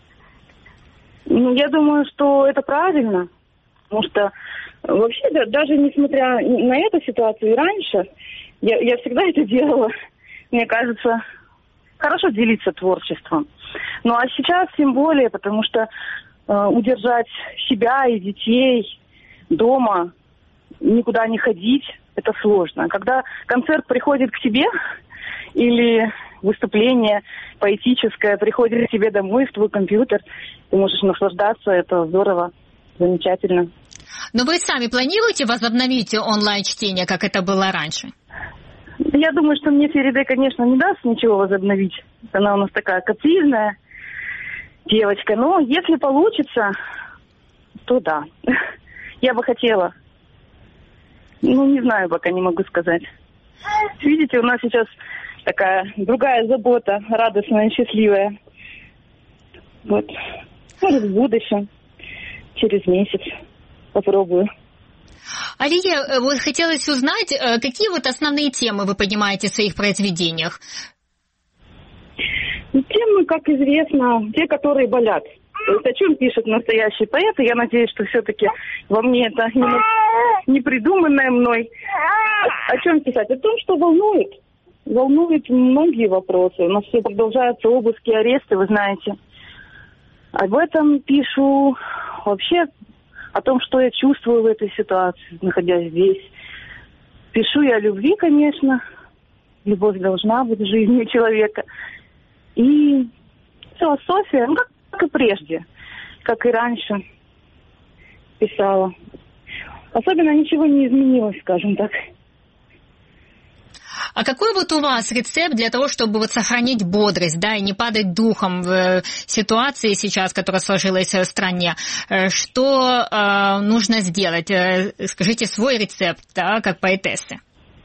Я думаю, что это правильно. Потому что вообще, даже несмотря на эту ситуацию и раньше, я всегда это делала. Мне кажется, хорошо делиться творчеством. А сейчас тем более, потому что удержать себя и детей дома, никуда не ходить, это сложно. Когда концерт приходит к тебе или выступление поэтическое приходит к тебе домой, в твой компьютер, ты можешь наслаждаться, это здорово. Замечательно. Но вы сами планируете возобновить онлайн-чтение, как это было раньше? Я думаю, что мне Фериде, конечно, не даст ничего возобновить. Она у нас такая капризная девочка. Но если получится, то да. Я бы хотела. Не знаю, пока не могу сказать. Видите, у нас сейчас такая другая забота, радостная, счастливая. Вот. Может, в будущем. Через месяц попробую. Алия, хотелось узнать, какие основные темы вы поднимаете в своих произведениях? Темы, как известно, те, которые болят. То есть о чем пишет настоящий поэт, и я надеюсь, что все-таки во мне это не придуманное мной. О чем писать? О том, что волнует. Волнует многие вопросы. У нас все продолжаются обыски, аресты, вы знаете. Об этом пишу, вообще о том, что я чувствую в этой ситуации, находясь здесь. Пишу я о любви, конечно. Любовь должна быть в жизни человека. И философия, как и прежде, как и раньше писала. Особенно ничего не изменилось, скажем так. А какой у вас рецепт для того, чтобы сохранить бодрость, и не падать духом в ситуации сейчас, которая сложилась в стране? Что нужно сделать? Скажите свой рецепт, как поэтессы.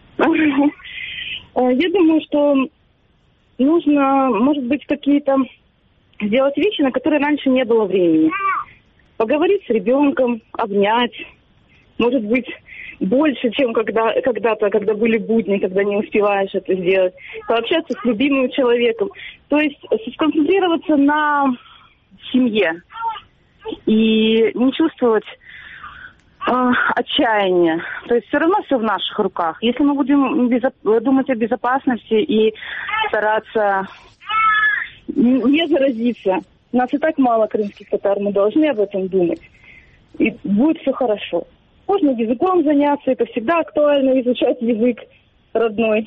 Я думаю, что нужно, может быть, какие-то сделать вещи, на которые раньше не было времени. Поговорить с ребенком, обнять, может быть, больше, чем когда-то, когда были будни, когда не успеваешь это сделать. Пообщаться с любимым человеком. То есть сконцентрироваться на семье. И не чувствовать Отчаяние. То есть все равно все в наших руках. Если мы будем думать о безопасности и стараться не заразиться, нас и так мало крымских татар, мы должны об этом думать. И будет все хорошо. Можно языком заняться, это всегда актуально, изучать язык родной.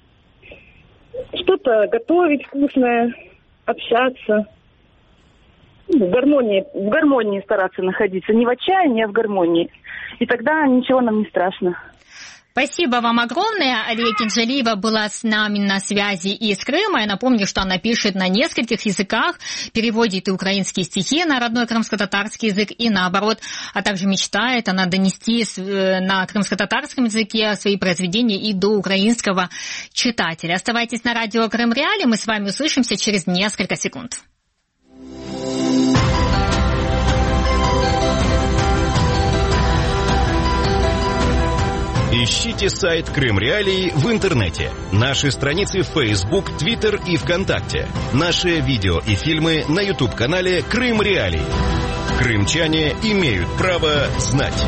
Что-то готовить вкусное, общаться. В гармонии стараться находиться. Не в отчаянии, а в гармонии. И тогда ничего нам не страшно. Спасибо вам огромное. Алия Кинжалиева была с нами на связи из Крыма. Я напомню, что она пишет на нескольких языках, переводит и украинские стихи на родной крымско-татарский язык, и наоборот, а также мечтает она донести на крымско-татарском языке свои произведения и до украинского читателя. Оставайтесь на радио Крым Реалии, мы с вами услышимся через несколько секунд. Ищите сайт Крым Реалии в интернете. Наши страницы в Facebook, Twitter и ВКонтакте. Наши видео и фильмы на YouTube-канале Крым Реалии. Крымчане имеют право знать.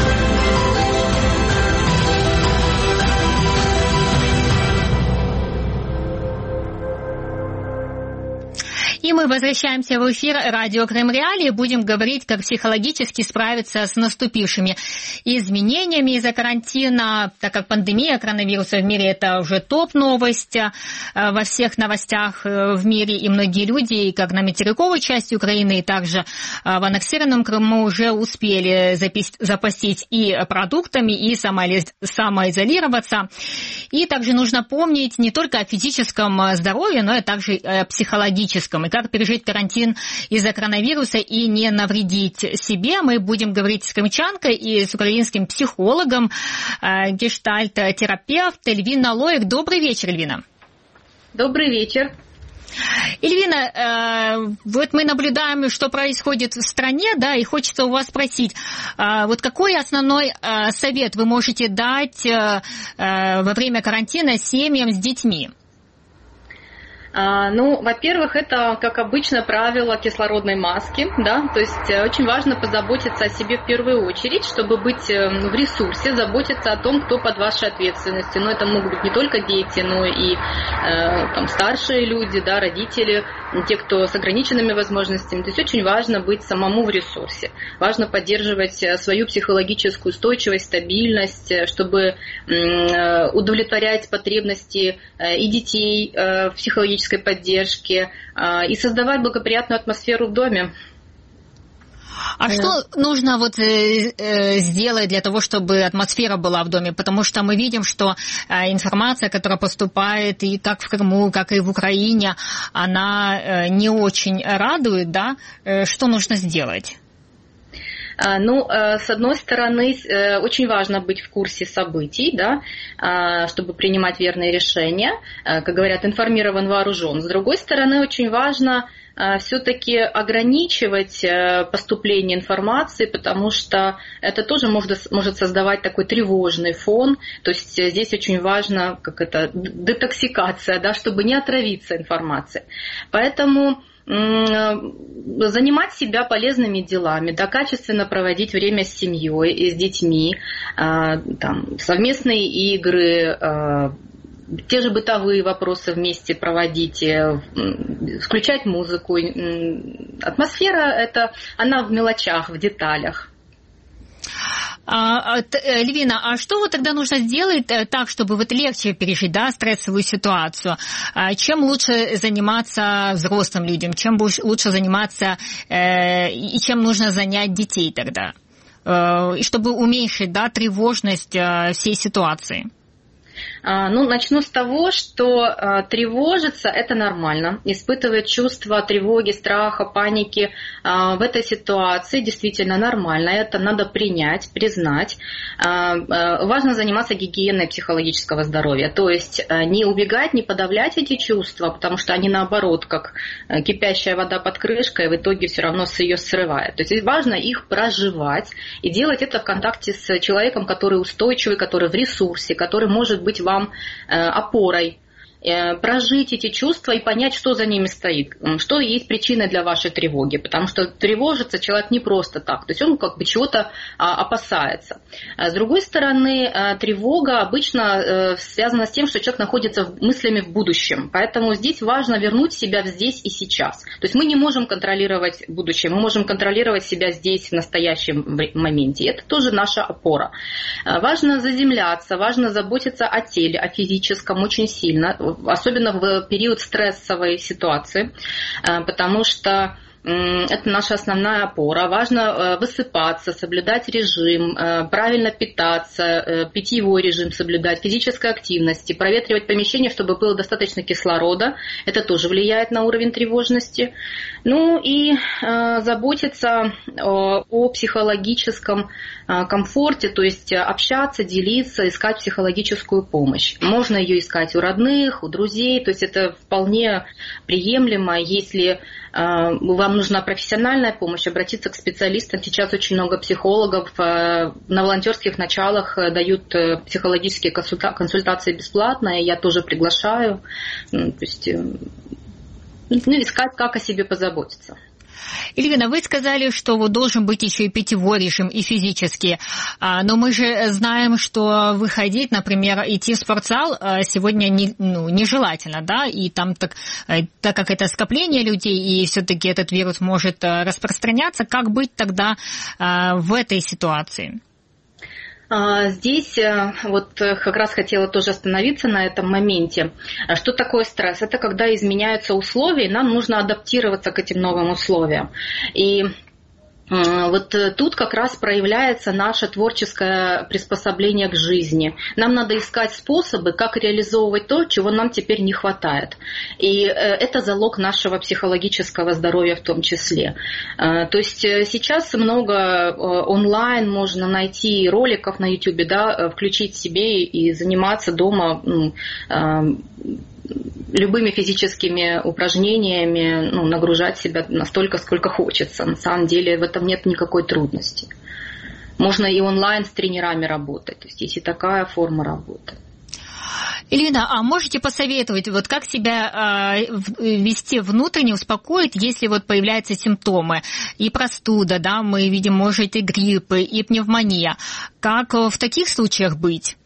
И мы возвращаемся в эфир радио Крым Реалии. Будем говорить, как психологически справиться с наступившими изменениями из-за карантина, так как пандемия коронавируса в мире – это уже топ-новость во всех новостях в мире. И многие люди, как на материковой части Украины, и также в аннексированном Крыму, уже успели запастись и продуктами, и самоизолироваться. И также нужно помнить не только о физическом здоровье, но и также о психологическом. И как пережить карантин из-за коронавируса и не навредить себе, мы будем говорить с крымчанкой и с украинским психологом, гештальт-терапевт Эльвина Лоик. Добрый вечер, Эльвина. Добрый вечер. Эльвина, вот мы наблюдаем, что происходит в стране, да, и хочется у вас спросить, вот какой основной совет вы можете дать во время карантина семьям с детьми? Ну, во-первых, это, как обычно, правило кислородной маски, да, то есть очень важно позаботиться о себе в первую очередь, чтобы быть в ресурсе, заботиться о том, кто под вашей ответственностью. Но это могут быть не только дети, но и там, старшие люди, да, родители, те, кто с ограниченными возможностями. То есть очень важно быть самому в ресурсе. Важно поддерживать свою психологическую устойчивость, стабильность, чтобы удовлетворять потребности и детей в психологической поддержки и создавать благоприятную атмосферу в доме. А что нужно вот сделать для того, чтобы атмосфера была в доме? Потому что мы видим, что информация, которая поступает и как в Крыму, как и в Украине, она не очень радует, да? Что нужно сделать? Ну, с одной стороны, очень важно быть в курсе событий, да, чтобы принимать верные решения. Как говорят, информирован, вооружен. С другой стороны, очень важно все-таки ограничивать поступление информации, потому что это тоже может создавать такой тревожный фон. То есть здесь очень важно, как это, детоксикация, да, чтобы не отравиться информацией. Поэтому занимать себя полезными делами, да, качественно проводить время с семьей и с детьми, там, совместные игры, те же бытовые вопросы вместе проводить, включать музыку. Атмосфера она в мелочах, в деталях. Эльвина, а что вот тогда нужно сделать так, чтобы вот легче пережить, да, стрессовую ситуацию? Чем лучше заниматься взрослым людям? Чем лучше заниматься и чем нужно занять детей тогда? И чтобы уменьшить, да, тревожность всей ситуации? Ну, начну с того, что тревожиться – это нормально. Испытывать чувство тревоги, страха, паники в этой ситуации действительно нормально. Это надо принять, признать. Важно заниматься гигиеной психологического здоровья. То есть не убегать, не подавлять эти чувства, потому что они, наоборот, как кипящая вода под крышкой, в итоге все равно ее срывает. То есть важно их проживать и делать это в контакте с человеком, который устойчивый, который в ресурсе, который может быть вам опорой. прожить эти чувства и понять, что за ними стоит, что есть причиной для вашей тревоги, потому что тревожится человек не просто так, то есть он как бы чего-то опасается. С другой стороны, тревога обычно связана с тем, что человек находится мыслями в будущем, поэтому здесь важно вернуть себя в здесь и сейчас. То есть мы не можем контролировать будущее, мы можем контролировать себя здесь в настоящем моменте, это тоже наша опора. Важно заземляться, важно заботиться о теле, о физическом очень сильно, особенно в период стрессовой ситуации, потому что это наша основная опора. Важно высыпаться, соблюдать режим, правильно питаться, питьевой режим соблюдать, физической активности, проветривать помещение, чтобы было достаточно кислорода. Это тоже влияет на уровень тревожности. Ну и заботиться о психологическом комфорте, то есть общаться, делиться, искать психологическую помощь. Можно ее искать у родных, у друзей, то есть это вполне приемлемо, если вам нужна профессиональная помощь, обратиться к специалистам. Сейчас очень много психологов на волонтерских началах дают психологические консультации бесплатно, и я тоже приглашаю. То есть, искать, как о себе позаботиться. Ильвина, вы сказали, что вот должен быть еще и питьевой режим, и физический. Но мы же знаем, что выходить, например, идти в спортзал сегодня нежелательно, да, и там так как это скопление людей, и все-таки этот вирус может распространяться, как быть тогда в этой ситуации? Здесь вот как раз хотела тоже остановиться на этом моменте. Что такое стресс? Это когда изменяются условия, и нам нужно адаптироваться к этим новым условиям. И вот тут как раз проявляется наше творческое приспособление к жизни. Нам надо искать способы, как реализовывать то, чего нам теперь не хватает. И это залог нашего психологического здоровья в том числе. То есть сейчас много онлайн можно найти роликов на YouTube, да, включить себе и заниматься дома любыми физическими упражнениями, нагружать себя настолько, сколько хочется. На самом деле в этом нет никакой трудности. Можно и онлайн с тренерами работать. То есть есть и такая форма работы. Ильвина, а можете посоветовать, вот как себя вести внутренне, успокоить, если вот появляются симптомы? И простуда, да, мы видим, может и грипп, и пневмония. Как в таких случаях быть?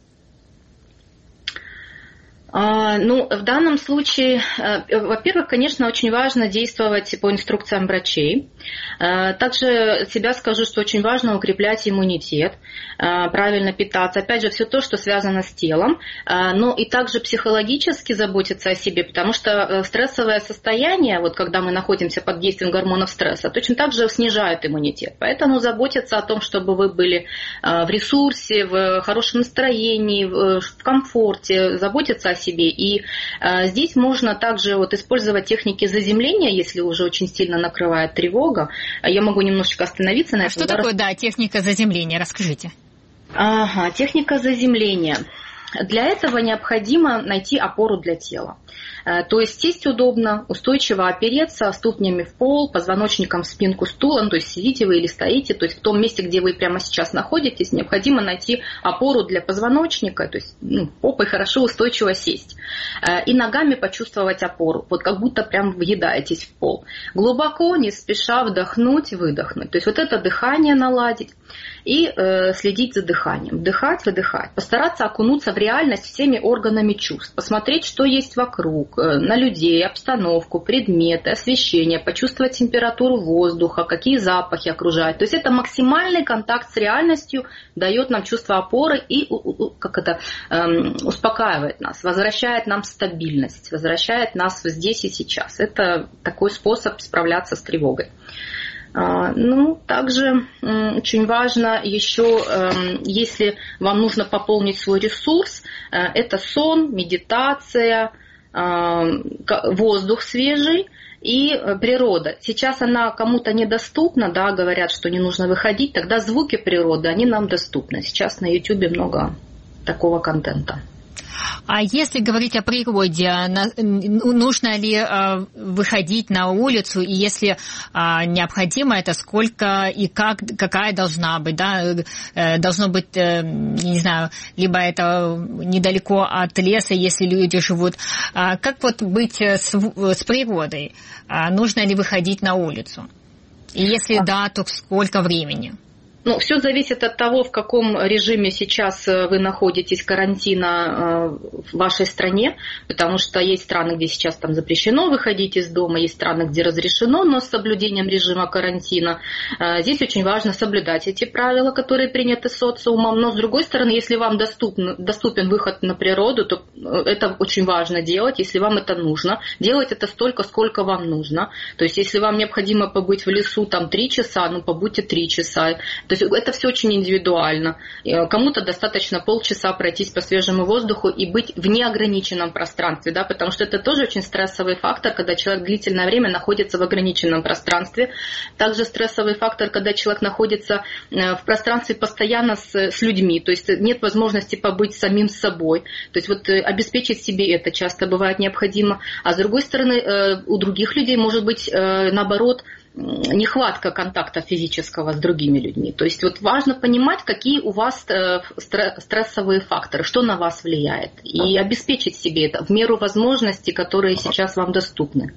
В данном случае, во-первых, конечно, очень важно действовать по инструкциям врачей. Также себя скажу, что очень важно укреплять иммунитет, правильно питаться. Опять же, все то, что связано с телом, но и также психологически заботиться о себе, потому что стрессовое состояние, вот когда мы находимся под действием гормонов стресса, точно так же снижает иммунитет. Поэтому заботиться о том, чтобы вы были в ресурсе, в хорошем настроении, в комфорте, заботиться о себе. И здесь можно также вот использовать техники заземления, если уже очень сильно накрывает тревога. Я могу немножечко остановиться на этом. Что такое, техника заземления? Расскажите. Техника заземления. Для этого необходимо найти опору для тела. То есть сесть удобно, устойчиво опереться ступнями в пол, позвоночником в спинку стула, то есть сидите вы или стоите, то есть в том месте, где вы прямо сейчас находитесь, необходимо найти опору для позвоночника, то есть попой хорошо устойчиво сесть. И ногами почувствовать опору, вот как будто прям въедаетесь в пол. Глубоко, не спеша вдохнуть, выдохнуть. То есть вот это дыхание наладить и следить за дыханием. Вдыхать, выдыхать. Постараться окунуться в реальность всеми органами чувств. Посмотреть, что есть вокруг, на людей, обстановку, предметы, освещение, почувствовать температуру воздуха, какие запахи окружают. То есть это максимальный контакт с реальностью дает нам чувство опоры и успокаивает нас, возвращает нам стабильность, возвращает нас здесь и сейчас. Это такой способ справляться с тревогой. Также очень важно еще, если вам нужно пополнить свой ресурс, это сон, медитация, воздух свежий и природа. Сейчас она кому-то недоступна, да, говорят, что не нужно выходить, тогда звуки природы, они нам доступны. Сейчас на YouTube много такого контента. А если говорить о природе, нужно ли выходить на улицу, и если необходимо, это сколько и какая должна быть, да? Должно быть, не знаю, либо это недалеко от леса, если люди живут. Как вот быть с природой? Нужно ли выходить на улицу? И если да, то сколько времени? Ну, все зависит от того, в каком режиме сейчас вы находитесь карантина в вашей стране, потому что есть страны, где сейчас там запрещено выходить из дома, есть страны, где разрешено, но с соблюдением режима карантина. Здесь очень важно соблюдать эти правила, которые приняты социумом, но с другой стороны, если вам доступен выход на природу, то это очень важно делать, если вам это нужно. Делать это столько, сколько вам нужно. То есть, если вам необходимо побыть в лесу там 3 часа, ну побудьте 3 часа. То есть это все очень индивидуально. Кому-то достаточно полчаса пройтись по свежему воздуху и быть в неограниченном пространстве, да, потому что это тоже очень стрессовый фактор, когда человек длительное время находится в ограниченном пространстве. Также стрессовый фактор, когда человек находится в пространстве постоянно с людьми, то есть нет возможности побыть самим собой. То есть вот обеспечить себе это часто бывает необходимо. А с другой стороны, у других людей может быть наоборот нехватка контакта физического с другими людьми. То есть вот важно понимать, какие у вас стрессовые факторы, что на вас влияет, и обеспечить себе это в меру возможностей, которые сейчас вам доступны.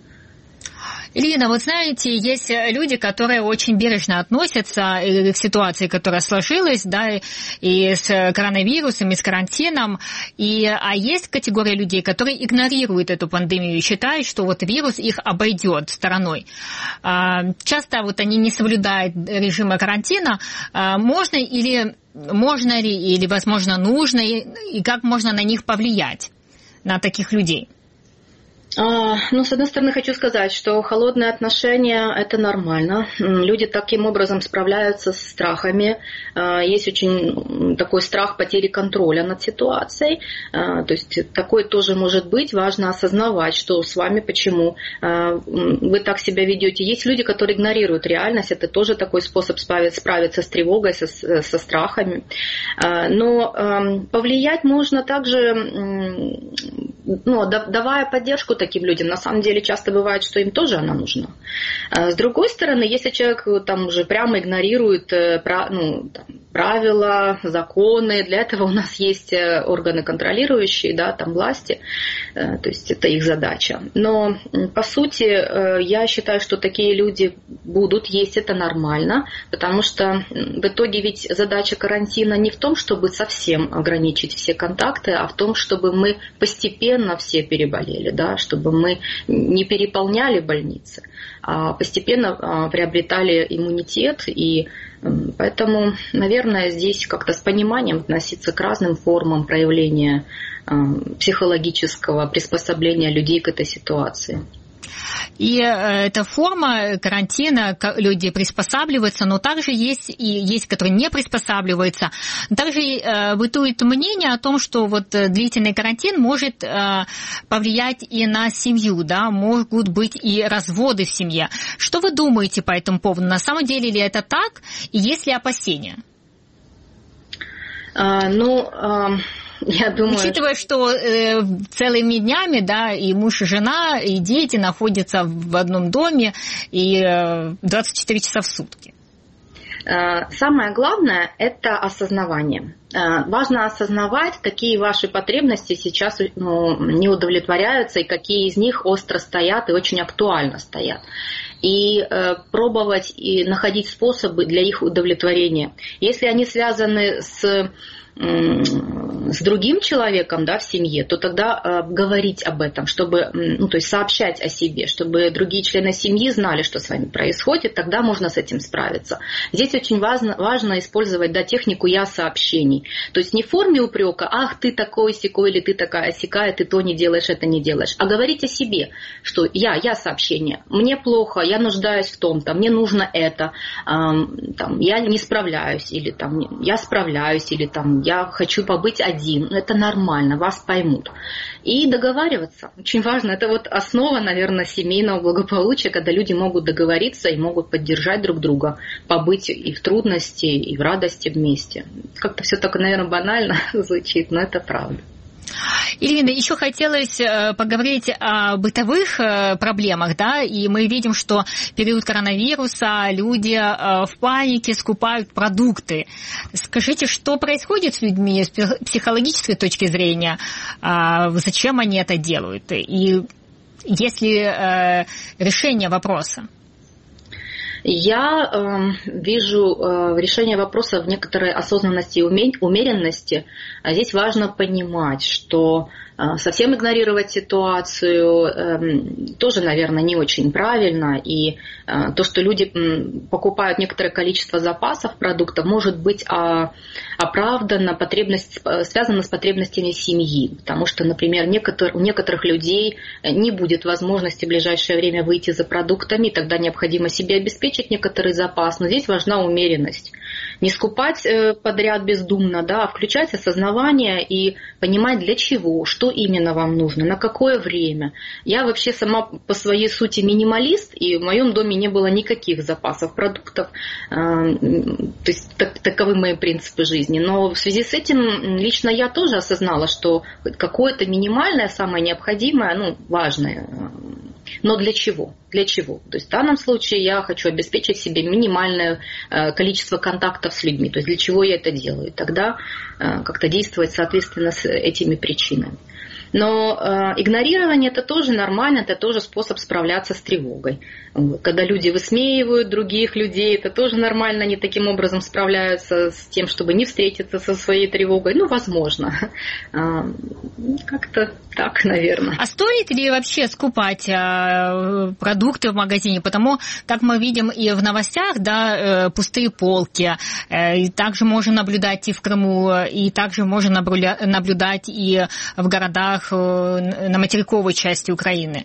Ирина, вот знаете, есть люди, которые очень бережно относятся к ситуации, которая сложилась, да, и с коронавирусом, и с карантином, а есть категория людей, которые игнорируют эту пандемию и считают, что вот вирус их обойдет стороной. Часто вот они не соблюдают режима карантина. Можно ли, или, возможно, нужно, и как можно на них повлиять, на таких людей? Ну, с одной стороны, хочу сказать, что холодные отношения – это нормально. Люди таким образом справляются с страхами. Есть очень такой страх потери контроля над ситуацией. То есть такое тоже может быть. Важно осознавать, что с вами, почему вы так себя ведете. Есть люди, которые игнорируют реальность. Это тоже такой способ справиться с тревогой, со страхами. Но повлиять можно также, давая поддержку таким людям. На самом деле часто бывает, что им тоже она нужна. С другой стороны, если человек там уже прямо игнорирует правила, законы, для этого у нас есть органы контролирующие, да, там власти, то есть это их задача. Но по сути я считаю, что такие люди будут, есть, это нормально, потому что в итоге ведь задача карантина не в том, чтобы совсем ограничить все контакты, а в том, чтобы мы постепенно все переболели, да, чтобы мы не переполняли больницы, а постепенно приобретали иммунитет, и поэтому, наверное, здесь как-то с пониманием относиться к разным формам проявления психологического приспособления людей к этой ситуации. И эта форма карантина, люди приспосабливаются, но также есть, которые не приспосабливаются. Также бытует мнение о том, что вот длительный карантин может повлиять и на семью, да, могут быть и разводы в семье. Что вы думаете по этому поводу? На самом деле ли это так? И есть ли опасения? Я думаю, учитывая, что целыми днями, да, и муж, и жена, и дети находятся в одном доме и 24 часа в сутки. Самое главное – это осознавание. Важно осознавать, какие ваши потребности сейчас не удовлетворяются, и какие из них остро стоят и очень актуально стоят. И пробовать и находить способы для их удовлетворения. Если они связаны с другим человеком, да, в семье, то тогда говорить об этом, чтобы, то есть сообщать о себе, чтобы другие члены семьи знали, что с вами происходит, тогда можно с этим справиться. Здесь очень важно использовать, да, технику «я-сообщений». То есть не в форме упрека: «ах, ты такой-сякой» или «ты такая-сякая, ты то не делаешь, это не делаешь», а говорить о себе, что я-сообщение, мне плохо, я нуждаюсь в том-то, мне нужно это, я не справляюсь, или я справляюсь, или я хочу побыть один. Это нормально, вас поймут. И договариваться. Очень важно. Это вот основа, наверное, семейного благополучия, когда люди могут договориться и могут поддержать друг друга, побыть и в трудности, и в радости вместе. Как-то все так, наверное, банально звучит, но это правда. Ирина, еще хотелось поговорить о бытовых проблемах, да, и мы видим, что в период коронавируса люди в панике скупают продукты. Скажите, что происходит с людьми с психологической точки зрения, зачем они это делают, и есть ли решение вопроса? Я вижу решение вопроса в некоторой осознанности и умеренности. Здесь важно понимать, что совсем игнорировать ситуацию тоже, наверное, не очень правильно. И то, что люди покупают некоторое количество запасов продуктов, может быть оправдано, связано с потребностями семьи. Потому что, например, у некоторых людей не будет возможности в ближайшее время выйти за продуктами, тогда необходимо себе обеспечить некоторый запас. Но здесь важна умеренность. Не скупать подряд бездумно, да, а включать осознавание и понимать, для чего, что именно вам нужно, на какое время. Я вообще сама по своей сути минималист, и в моем доме не было никаких запасов продуктов. То есть таковы мои принципы жизни. Но в связи с этим лично я тоже осознала, что какое-то минимальное, самое необходимое, важное. Но для чего? Для чего? То есть в данном случае я хочу обеспечить себе минимальное количество контактов с людьми. То есть для чего я это делаю? Тогда как-то действовать соответственно с этими причинами. Но игнорирование – это тоже нормально, это тоже способ справляться с тревогой. Когда люди высмеивают других людей, это тоже нормально, они таким образом справляются с тем, чтобы не встретиться со своей тревогой. Возможно. Как-то так, наверное. А стоит ли вообще скупать продукты в магазине? Потому как мы видим и в новостях, да, пустые полки. И также можно наблюдать и в Крыму, и также можно наблюдать и в городах на материковой части Украины.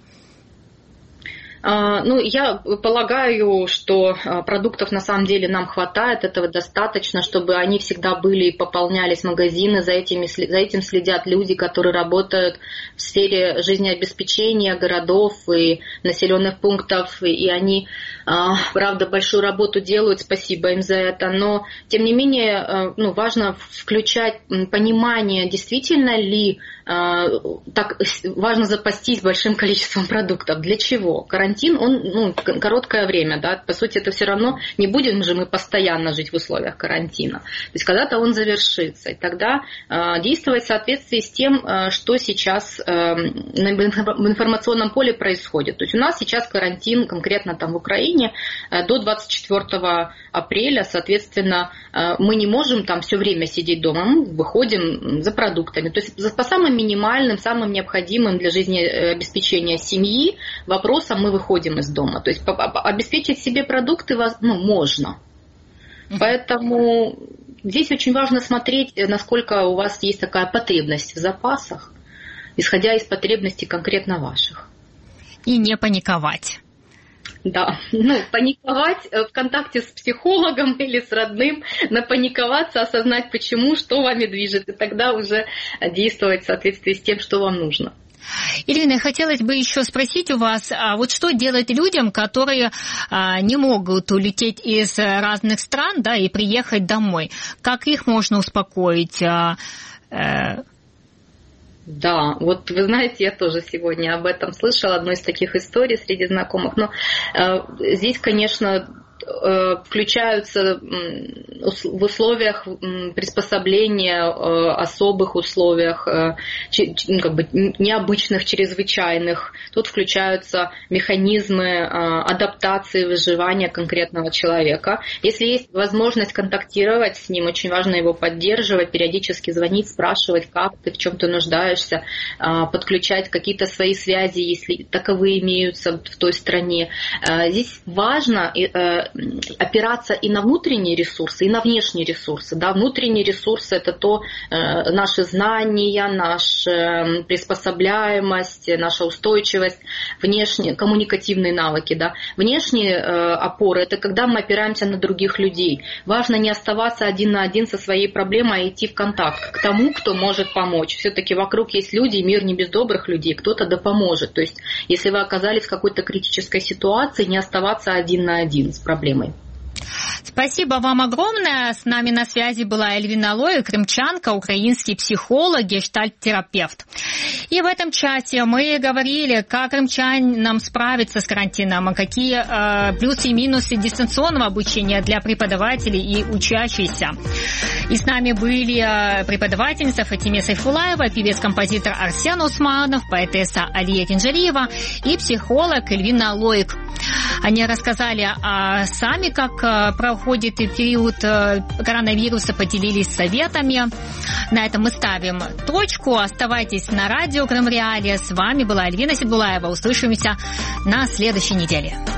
Я полагаю, что продуктов на самом деле нам хватает, этого достаточно, чтобы они всегда были и пополнялись магазины, за этим следят люди, которые работают в сфере жизнеобеспечения городов и населенных пунктов, и они, правда, большую работу делают, спасибо им за это, но тем не менее важно включать понимание, действительно ли так важно запастись большим количеством продуктов. Для чего? Карантин, он короткое время, да, по сути это все равно не будем же мы постоянно жить в условиях карантина. То есть когда-то он завершится, и тогда действовать в соответствии с тем, что сейчас в информационном поле происходит. То есть у нас сейчас карантин конкретно там в Украине до 24 апреля, соответственно, мы не можем там все время сидеть дома, мы выходим за продуктами. То есть по самым минимальным, самым необходимым для жизнеобеспечения семьи вопросам мы выходим из дома. То есть обеспечить себе продукты можно. Поэтому здесь очень важно смотреть, насколько у вас есть такая потребность в запасах, исходя из потребностей конкретно ваших. И не паниковать. Да, паниковать в контакте с психологом или с родным, напаниковаться, осознать почему, что вами движет, и тогда уже действовать в соответствии с тем, что вам нужно. Ирина, хотелось бы еще спросить у вас, вот что делать людям, которые не могут улететь из разных стран, да, и приехать домой? Как их можно успокоить? Да, вот вы знаете, я тоже сегодня об этом слышала, одну из таких историй среди знакомых. Но здесь, конечно, включаются в условиях приспособления, особых условиях, необычных, чрезвычайных. Тут включаются механизмы адаптации, выживания конкретного человека. Если есть возможность контактировать с ним, очень важно его поддерживать, периодически звонить, спрашивать, как ты, в чем ты нуждаешься, подключать какие-то свои связи, если таковые имеются в той стране. Здесь важно опираться и на внутренние ресурсы, и на внешние ресурсы. Да? Внутренние ресурсы – это то наши знания, наша приспособляемость, наша устойчивость, внешние коммуникативные навыки. Да? Внешние опоры – это когда мы опираемся на других людей. Важно не оставаться один на один со своей проблемой, а идти в контакт к тому, кто может помочь. Все-таки вокруг есть люди, мир не без добрых людей, кто-то да поможет. То есть, если вы оказались в какой-то критической ситуации, не оставаться один на один с проблемой. Спасибо вам огромное. С нами на связи была Эльвина Лоик, крымчанка, украинский психолог, гештальт-терапевт. И в этом часе мы говорили, как крымчанам справиться с карантином, какие плюсы и минусы дистанционного обучения для преподавателей и учащихся. И с нами были преподавательница Фатиме Сайфулаева, певец-композитор Арсен Усманов, поэтесса Алия Кинжалиева и психолог Эльвина Лоик. Они рассказали сами, как проходит период коронавируса, поделились советами. На этом мы ставим точку. Оставайтесь на радио Крым Реалии. С вами была Эльвина Сейдбулаева. Услышимся на следующей неделе.